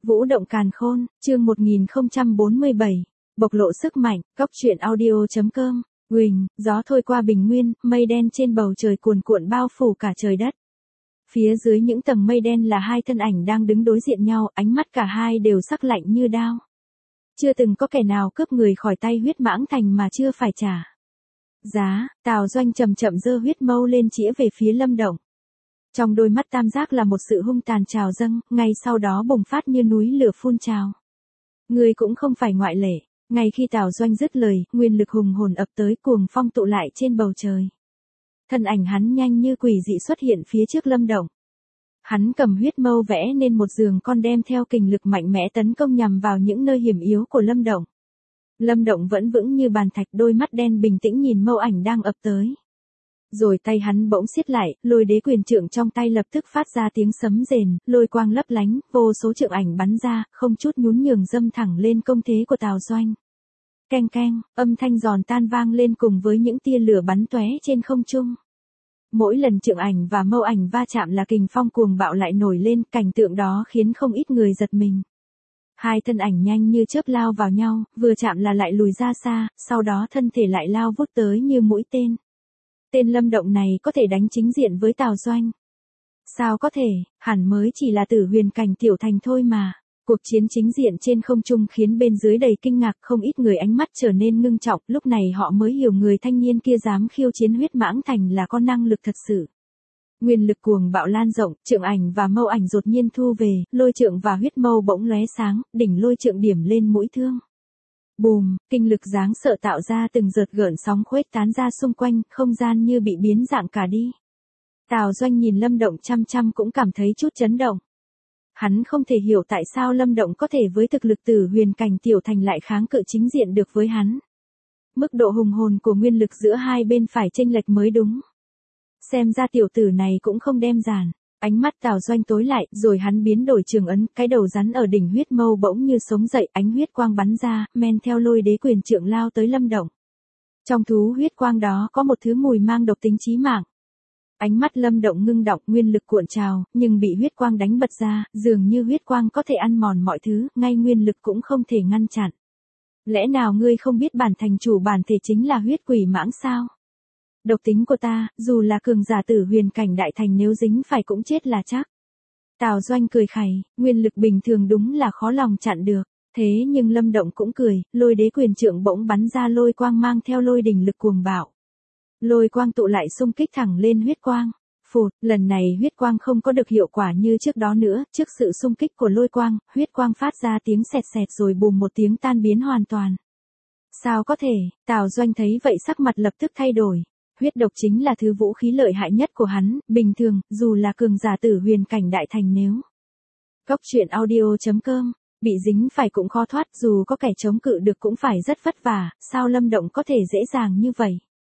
Vũ động càn khôn, chương 1047. Bộc lộ sức mạnh, góc truyện audio.com. Huỳnh, gió thôi qua bình nguyên, mây đen trên bầu trời cuồn cuộn bao phủ cả trời đất. Phía dưới những tầng mây đen là hai thân ảnh đang đứng đối diện nhau, ánh mắt cả hai đều sắc lạnh như đao. Chưa từng có kẻ nào cướp người khỏi tay Huyết Mãng Thành mà chưa phải trả giá. Tào Doanh chậm chậm giơ huyết mâu lên chĩa về phía Lâm Động. Trong đôi mắt tam giác là một sự hung tàn trào dâng, ngay sau đó bùng phát như núi lửa phun trào. Ngươi cũng không phải ngoại lệ. Ngay khi Tào Doanh dứt lời, nguyên lực hùng hồn ập tới, cuồng phong tụ lại trên bầu trời. Thân ảnh hắn nhanh như quỷ dị xuất hiện phía trước Lâm Động. Hắn cầm huyết mâu vẽ nên một giường con đem theo kình lực mạnh mẽ tấn công nhằm vào những nơi hiểm yếu của Lâm Động. Lâm Động vẫn vững như bàn thạch, đôi mắt đen bình tĩnh nhìn mâu ảnh đang ập tới. Rồi tay hắn bỗng siết lại, lôi đế quyền trượng trong tay lập tức phát ra tiếng sấm rền, lôi quang lấp lánh, vô số trượng ảnh bắn ra, không chút nhún nhường dâm thẳng lên công thế của Tào Doanh. Keng keng, âm thanh giòn tan vang lên cùng với những tia lửa bắn tóe trên không trung. Mỗi lần trượng ảnh và mâu ảnh va chạm là kình phong cuồng bạo lại nổi lên, cảnh tượng đó khiến không ít người giật mình. Hai thân ảnh nhanh như chớp lao vào nhau, vừa chạm là lại lùi ra xa, sau đó thân thể lại lao vút tới như mũi tên. Tên Lâm Động này có thể đánh chính diện với Tào Doanh. Sao có thể, hẳn mới chỉ là Tử Huyền cảnh tiểu thành thôi mà. Cuộc chiến chính diện trên không trung khiến bên dưới đầy kinh ngạc, không ít người ánh mắt trở nên ngưng trọng, lúc này họ mới hiểu người thanh niên kia dám khiêu chiến Huyết Mãng Thành là có năng lực thật sự. Nguyên lực cuồng bạo lan rộng, trượng ảnh và mâu ảnh đột nhiên thu về, lôi trượng và huyết mâu bỗng lóe sáng, đỉnh lôi trượng điểm lên mũi thương. Bùm, kinh lực đáng sợ tạo ra từng đợt gợn sóng khuếch tán ra xung quanh, không gian như bị biến dạng cả đi. Tào Doanh nhìn Lâm Động chăm chăm cũng cảm thấy chút chấn động. Hắn không thể hiểu tại sao Lâm Động có thể với thực lực Tử Huyền cảnh tiểu thành lại kháng cự chính diện được với hắn. Mức độ hùng hồn của nguyên lực giữa hai bên phải chênh lệch mới đúng. Xem ra tiểu tử này cũng không đem giản. Ánh mắt Tào Doanh tối lại, rồi hắn biến đổi trường ấn, cái đầu rắn ở đỉnh huyết mâu bỗng như sống dậy, ánh huyết quang bắn ra, men theo lôi đế quyền trượng lao tới Lâm Động. Trong thú huyết quang đó có một thứ mùi mang độc tính chí mạng. Ánh mắt Lâm Động ngưng đọng, nguyên lực cuộn trào, nhưng bị huyết quang đánh bật ra, dường như huyết quang có thể ăn mòn mọi thứ, ngay nguyên lực cũng không thể ngăn chặn. Lẽ nào ngươi không biết bản thành chủ bản thể chính là huyết quỷ mãng sao? Độc tính của ta, dù là cường giả Tử Huyền cảnh đại thành nếu dính phải cũng chết là chắc. Tào Doanh cười khẩy, nguyên lực bình thường đúng là khó lòng chặn được. Thế nhưng Lâm Động cũng cười, lôi đế quyền trượng bỗng bắn ra lôi quang mang theo lôi đỉnh lực cuồng bạo. Lôi quang tụ lại xung kích thẳng lên huyết quang. Phụt, lần này huyết quang không có được hiệu quả như trước đó nữa, trước sự xung kích của lôi quang, huyết quang phát ra tiếng sẹt sẹt rồi bùm một tiếng tan biến hoàn toàn. Sao có thể, Tào Doanh thấy vậy sắc mặt lập tức thay đổi. Huyết độc chính là thứ vũ khí lợi hại nhất của hắn, bình thường, dù là cường giả Tử Huyền cảnh đại thành nếu. Góc truyện audio.com, bị dính phải cũng khó thoát, dù có kẻ chống cự được cũng phải rất vất vả, sao Lâm Động có thể dễ dàng như vậy?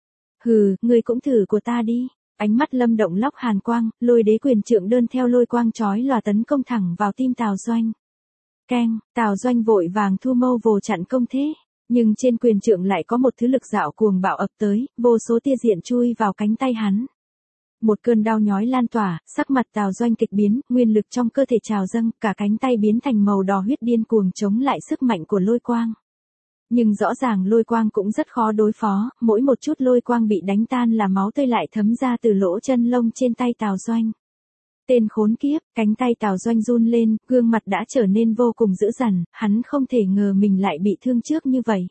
Hừ, ngươi cũng thử của ta đi. Ánh mắt Lâm Động lóc hàn quang, lôi đế quyền trượng đơn theo lôi quang chói lòa tấn công thẳng vào tim Tào Doanh. Keng, Tào Doanh vội vàng thu mâu vồ chặn công thế. Nhưng trên quyền trượng lại có một thứ lực dạo cuồng bạo ập tới, vô số tia diện chui vào cánh tay hắn. Một cơn đau nhói lan tỏa, sắc mặt Tào Doanh kịch biến, nguyên lực trong cơ thể trào dâng, cả cánh tay biến thành màu đỏ huyết điên cuồng chống lại sức mạnh của lôi quang. Nhưng rõ ràng lôi quang cũng rất khó đối phó, mỗi một chút lôi quang bị đánh tan là máu tươi lại thấm ra từ lỗ chân lông trên tay Tào Doanh. Tên khốn kiếp, cánh tay Tào Doanh run lên, gương mặt đã trở nên vô cùng dữ dằn, hắn không thể ngờ mình lại bị thương trước như vậy.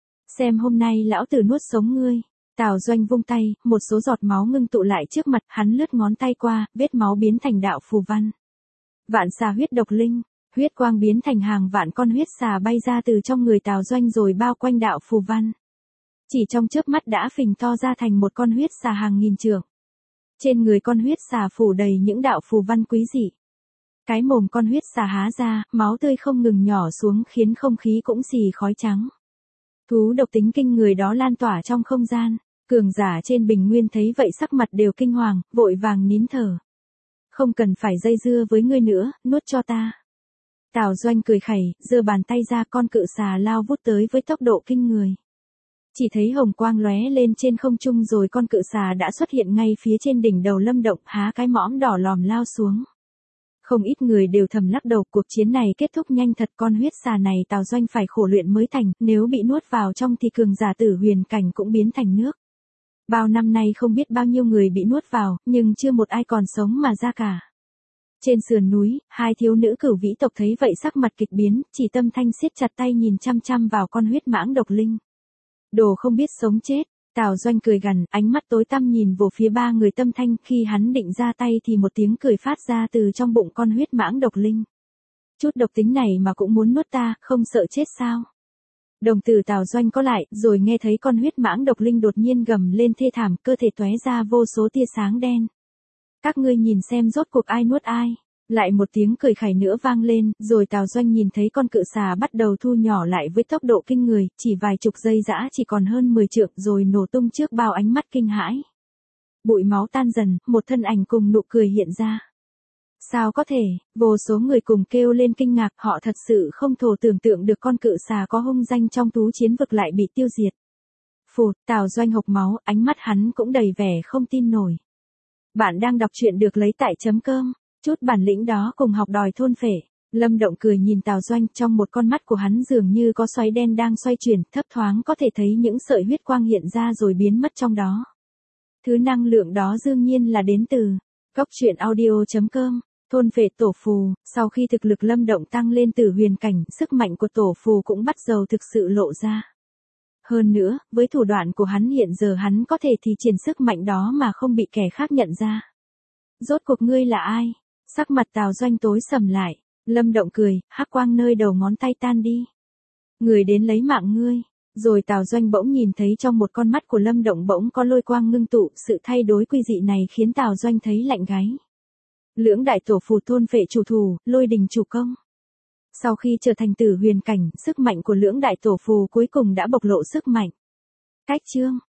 Xem hôm nay lão tử nuốt sống ngươi. Tào Doanh vung tay, một số giọt máu ngưng tụ lại trước mặt, hắn lướt ngón tay qua, vết máu biến thành đạo phù văn. Vạn xà huyết độc linh, huyết quang biến thành hàng vạn con huyết xà bay ra từ trong người Tào Doanh rồi bao quanh đạo phù văn. Chỉ trong chớp mắt đã phình to ra thành một con huyết xà hàng nghìn trượng. Trên người con huyết xà phủ đầy những đạo phù văn quý dị. Cái mồm con huyết xà há ra, máu tươi không ngừng nhỏ xuống khiến không khí cũng xì khói trắng. Thú độc tính kinh người đó lan tỏa trong không gian. Cường giả trên bình nguyên thấy vậy sắc mặt đều kinh hoàng, vội vàng nín thở. Không cần phải dây dưa với ngươi nữa, nuốt cho ta. Tào Doanh cười khẩy, giơ bàn tay ra, con cự xà lao vút tới với tốc độ kinh người. Chỉ thấy hồng quang lóe lên trên không trung rồi con cự xà đã xuất hiện ngay phía trên đỉnh đầu Lâm Động, há cái mõm đỏ lòm lao xuống. Không ít người đều thầm lắc đầu, cuộc chiến này kết thúc nhanh thật, con huyết xà này Tào Doanh phải khổ luyện mới thành, nếu bị nuốt vào trong thì cường giả Tử Huyền cảnh cũng biến thành nước. Bao năm nay không biết bao nhiêu người bị nuốt vào, nhưng chưa một ai còn sống mà ra cả. Trên sườn núi, hai thiếu nữ Cửu Vĩ tộc thấy vậy sắc mặt kịch biến, chỉ Tâm Thanh siết chặt tay nhìn chăm chăm vào con huyết mãng độc linh. Đồ không biết sống chết, Tào Doanh cười gằn, ánh mắt tối tăm nhìn về phía ba người Tâm Thanh, khi hắn định ra tay thì một tiếng cười phát ra từ trong bụng con huyết mãng độc linh. Chút độc tính này mà cũng muốn nuốt ta, không sợ chết sao? Đồng tử Tào Doanh có lại, rồi nghe thấy con huyết mãng độc linh đột nhiên gầm lên thê thảm, cơ thể tóe ra vô số tia sáng đen. Các ngươi nhìn xem rốt cuộc ai nuốt ai. Lại một tiếng cười khẩy nữa vang lên, rồi Tào Doanh nhìn thấy con cự xà bắt đầu thu nhỏ lại với tốc độ kinh người, chỉ vài chục giây dã chỉ còn hơn 10 trượng rồi nổ tung trước bao ánh mắt kinh hãi. Bụi máu tan dần, một thân ảnh cùng nụ cười hiện ra. Sao có thể, vô số người cùng kêu lên kinh ngạc, họ thật sự không thể tưởng tượng được con cự xà có hung danh trong tú chiến vực lại bị tiêu diệt. Phụt, Tào Doanh hộc máu, ánh mắt hắn cũng đầy vẻ không tin nổi. Bạn đang đọc truyện được lấy tại .com. Chút bản lĩnh đó cùng học đòi thôn phệ. Lâm Động cười nhìn Tào Doanh, trong một con mắt của hắn dường như có xoáy đen đang xoay chuyển, thấp thoáng có thể thấy những sợi huyết quang hiện ra rồi biến mất trong đó. Thứ năng lượng đó đương nhiên là đến từ Cốc Truyện Audio.com. Thôn phệ tổ phù, sau khi thực lực Lâm Động tăng lên Tử Huyền cảnh, sức mạnh của tổ phù cũng bắt đầu thực sự lộ ra. Hơn nữa, với thủ đoạn của hắn hiện giờ hắn có thể thi triển sức mạnh đó mà không bị kẻ khác nhận ra. Rốt cuộc ngươi là ai? Sắc mặt Tào Doanh tối sầm lại, Lâm Động cười, hắc quang nơi đầu ngón tay tan đi. Người đến lấy mạng ngươi. Rồi Tào Doanh bỗng nhìn thấy trong một con mắt của Lâm Động bỗng có lôi quang ngưng tụ, sự thay đổi quy dị này khiến Tào Doanh thấy lạnh gáy. Lưỡng đại tổ phù thôn phệ chủ thủ, lôi đình chủ công. Sau khi trở thành Tử Huyền cảnh, sức mạnh của lưỡng đại tổ phù cuối cùng đã bộc lộ sức mạnh. Cách chương